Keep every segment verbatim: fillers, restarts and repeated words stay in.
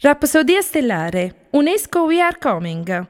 Rapsodia stellare. UNESCO We Are Coming.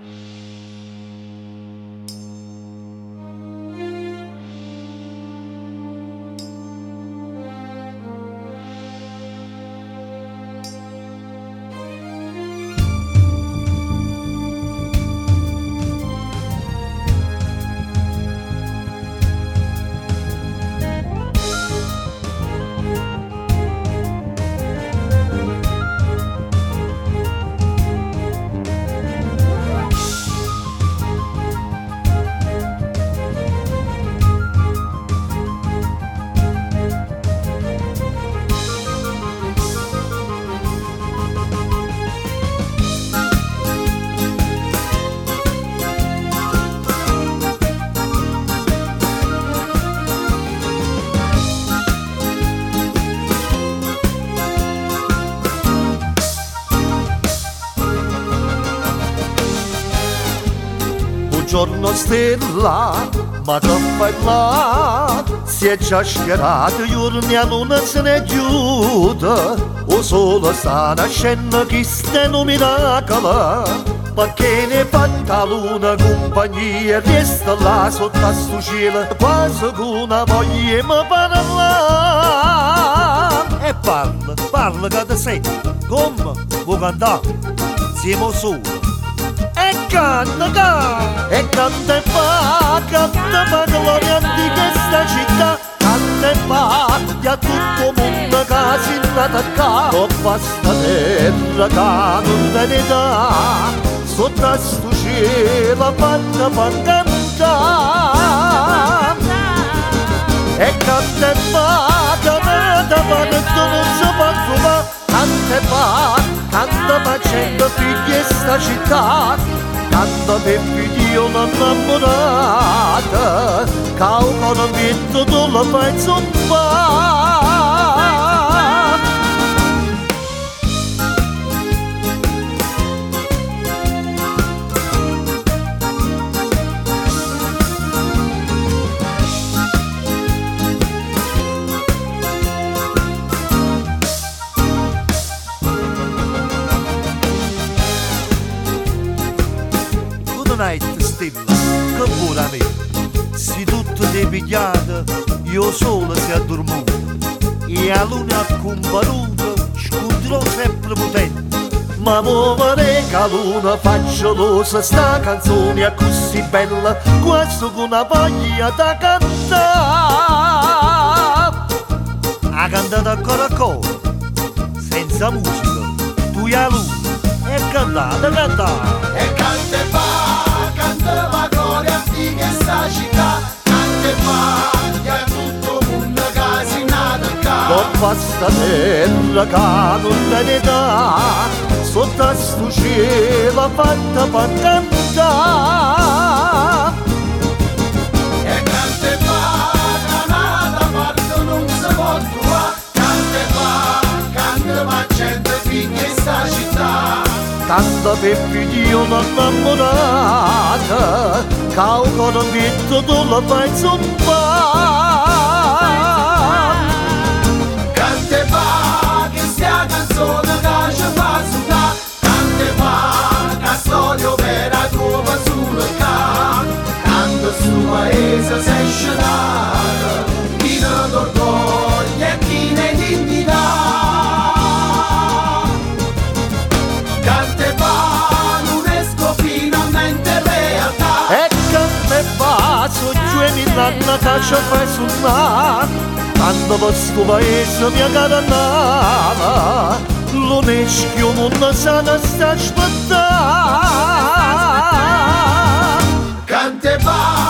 Buongiorno stella, ma che fai là? Si è già schierato, giorni a luna se ne chiude. O sole sta nascendo, chi sta un miracolo. Perché ne fatta luna compagnia, resta là sotto a sto cielo. Quasi con una voglia mi parla. E parla, parla che ti senti. Come vuoi cantare? Siamo soli. E canta, canta, e canta e fa, canta fa gloria di questa città. Canta e fa, di a tutto mondo che si nata qua. Con questa terra che non te ne dà, sotto a sto cielo fatta fa cantare. E canta e fa, canta fa, che tu non si può trovare. Canta e fa, canta facendo figli sta città. Canta per figli un'annamorata, che ancora metto tu la fai zoppare. Night stella, che buona me. Se tutto è pigliato, io solo si addormuto. E a luna accompanuta, scontrò sempre potente. Ma muovere che la luna facciosa, sta canzone è così bella, quasi con una voglia da cantare. Ha cantato ancora ancora, senza musica, tu e la luna, e cantate, cantate. E canta e va, canta la gloria di questa città. Canta e va, che a tutto mondo che si nata qua. Con questa terra che non te ne dà, sotto a sto cielo fatta fa cantare. E canta e va, che nata parte non si può trovare. Canta e va, canta ma gente di questa città. Canta per figli un'annamorata, che ancora metto tu la fai zoppare. Canta e va, che sia canzone che ci fa sudare. Canta e va, che storia vera trova sulla ca. Canta su paese sei scenato, chi ne d'orgoglio e chi ne dignità. So due mill'anni che ci fai suonare, quando questo paese mi accadannava, l'uneschio non sa ne sta aspettare. Canta e va,